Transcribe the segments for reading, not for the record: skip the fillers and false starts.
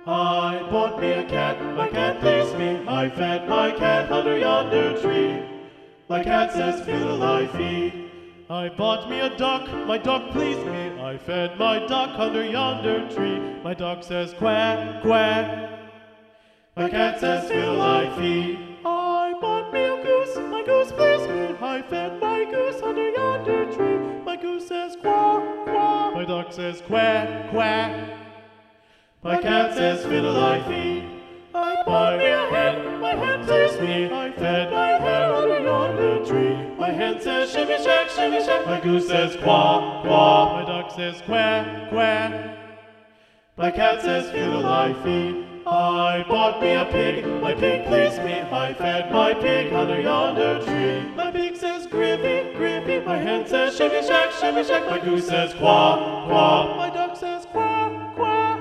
I bought me a cat, my cat pleased me. I fed my cat under yonder tree. My cat says, fiddle-I-fee. I bought me a duck, my duck pleased me. I fed my duck under yonder tree. My duck says, quack, quack. My cat says, fiddle-I-fee. I bought me a goose, my goose pleased me. I fed my goose under yonder tree. My goose says, quack, quack. My duck says, quack, quack. My cat says, fiddle-I-fee. I bought me a hen, my hen pleased me. I fed my hen under yonder tree. My hen says, shimmy shack, shimmy shack. My goose says, quack, quack. My duck says, quack, quack. My cat says, fiddle-I-fee. I bought me a pig, my pig pleased me. I fed my pig under yonder tree. My pig says, griffy, griffy. My hen says, shimmy shack, shimmy shack. My goose says, quack, quack. My duck says, quack, quack.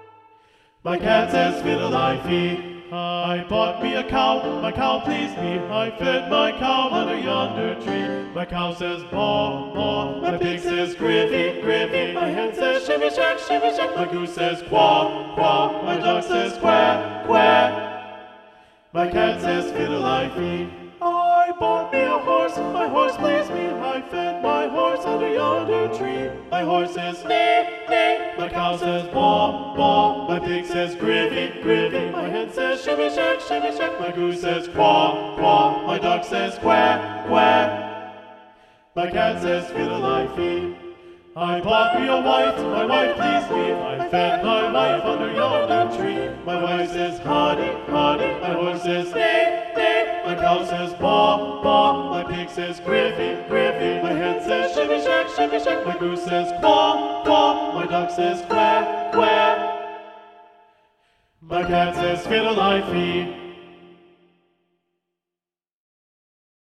My cat says, fiddle-I-fee. I bought me a cow, my cow pleased me. I fed my cow under yonder tree. My cow says, baw, baw. My pig says, griffy, griffy. My hen says, shimmy shack, shimmy shack. My goose says, quack, quack. My duck says, quack, quack. My cat says, fiddle-I-fee. I bought me a horse, my horse pleased me. I fed my horse under yonder tree. My horse says, neigh, neigh. My cow says, baw, baw. My pig says, griffy, griffy. My hen says, shimmy shack, shimmy shack. My goose says, quack, quack. My duck says, quack, quack. My cat says, fiddle-I-fee. I bought me a wife, my wife pleased me. I fed my wife under yonder tree. My wife says, honey, honey. My horse says, neigh, neigh. My cow says, baw, baw. My pig says, griffy, griffy. My hen says, shimmy shack, shimmy shack. My goose says, quack, quack. My duck says, quack, quack. My cat says, fiddle-I-fee.